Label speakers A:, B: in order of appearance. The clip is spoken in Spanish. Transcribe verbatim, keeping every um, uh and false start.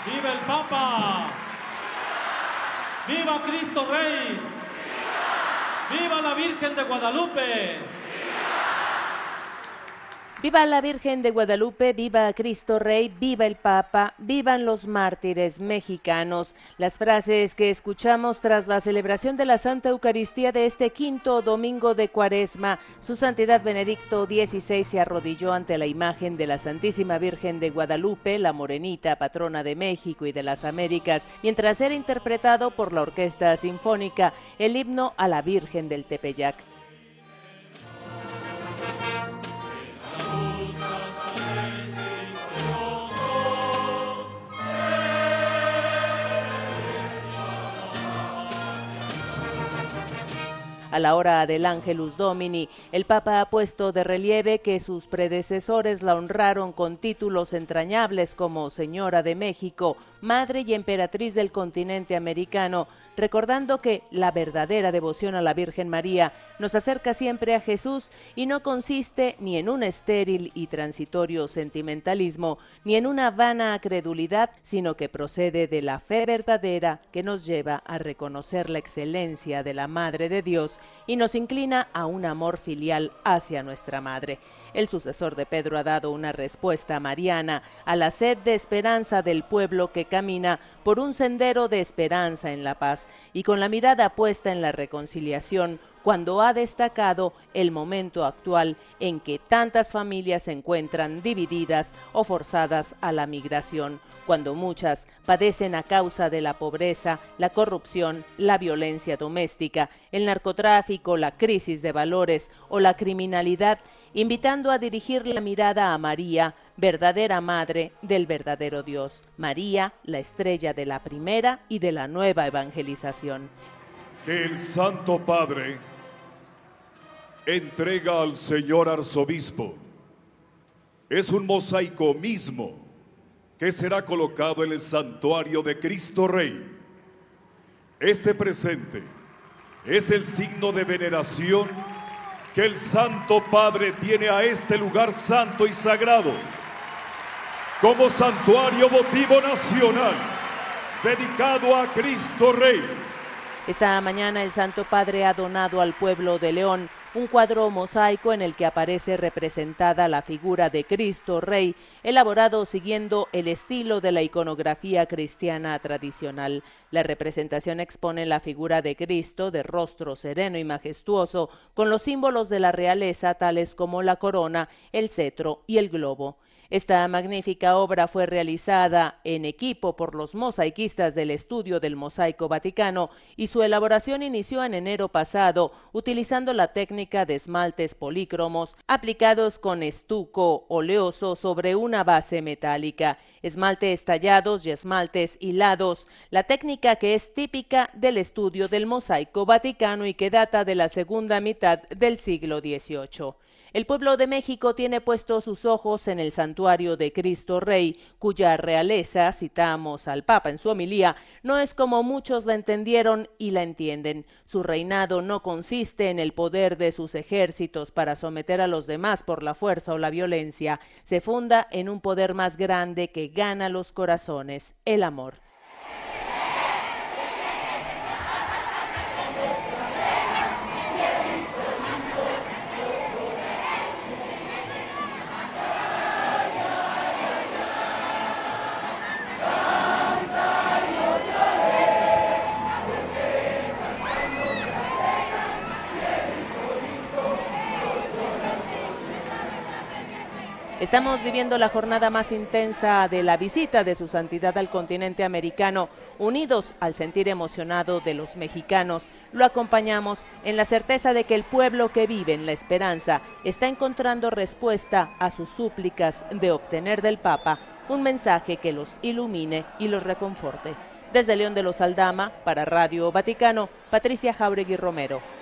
A: ¡Viva el Papa! ¡Viva Cristo Rey! ¡Viva! ¡Viva la Virgen de Guadalupe!
B: Viva la Virgen de Guadalupe, viva Cristo Rey, viva el Papa, vivan los mártires mexicanos. Las frases que escuchamos tras la celebración de la Santa Eucaristía de este quinto domingo de Cuaresma. Su Santidad Benedicto dieciséis se arrodilló ante la imagen de la Santísima Virgen de Guadalupe, la morenita, patrona de México y de las Américas, mientras era interpretado por la Orquesta Sinfónica el himno a la Virgen del Tepeyac. A la hora del Angelus Domini, el Papa ha puesto de relieve que sus predecesores la honraron con títulos entrañables como Señora de México, Madre y Emperatriz del continente americano, recordando que la verdadera devoción a la Virgen María nos acerca siempre a Jesús y no consiste ni en un estéril y transitorio sentimentalismo, ni en una vana credulidad, sino que procede de la fe verdadera que nos lleva a reconocer la excelencia de la Madre de Dios y nos inclina a un amor filial hacia nuestra Madre. El sucesor de Pedro ha dado una respuesta mariana a la sed de esperanza del pueblo que camina por un sendero de esperanza en la paz y con la mirada puesta en la reconciliación, cuando ha destacado el momento actual en que tantas familias se encuentran divididas o forzadas a la migración, cuando muchas padecen a causa de la pobreza, la corrupción, la violencia doméstica, el narcotráfico, la crisis de valores o la criminalidad, invitando a dirigir la mirada a María, verdadera Madre del verdadero Dios. María, la estrella de la primera y de la nueva evangelización.
C: Que el Santo Padre entrega al señor arzobispo es un mosaico mismo que será colocado en el santuario de Cristo Rey. Este presente es el signo de veneración que el Santo Padre tiene a este lugar santo y sagrado como santuario votivo nacional dedicado a Cristo Rey.
B: Esta mañana el Santo Padre ha donado al pueblo de León un cuadro mosaico en el que aparece representada la figura de Cristo Rey, elaborado siguiendo el estilo de la iconografía cristiana tradicional. La representación expone la figura de Cristo de rostro sereno y majestuoso, con los símbolos de la realeza tales como la corona, el cetro y el globo. Esta magnífica obra fue realizada en equipo por los mosaicistas del Estudio del Mosaico Vaticano y su elaboración inició en enero pasado utilizando la técnica de esmaltes polícromos aplicados con estuco oleoso sobre una base metálica, esmaltes tallados y esmaltes hilados, la técnica que es típica del Estudio del Mosaico Vaticano y que data de la segunda mitad del siglo dieciocho. El pueblo de México tiene puestos sus ojos en el santuario de Cristo Rey, cuya realeza, citamos al Papa en su homilía, no es como muchos la entendieron y la entienden. Su reinado no consiste en el poder de sus ejércitos para someter a los demás por la fuerza o la violencia. Se funda en un poder más grande que gana los corazones, el amor. Estamos viviendo la jornada más intensa de la visita de su santidad al continente americano. Unidos al sentir emocionado de los mexicanos, lo acompañamos en la certeza de que el pueblo que vive en la esperanza está encontrando respuesta a sus súplicas de obtener del Papa un mensaje que los ilumine y los reconforte. Desde León de los Aldama, para Radio Vaticano, Patricia Jauregui Romero.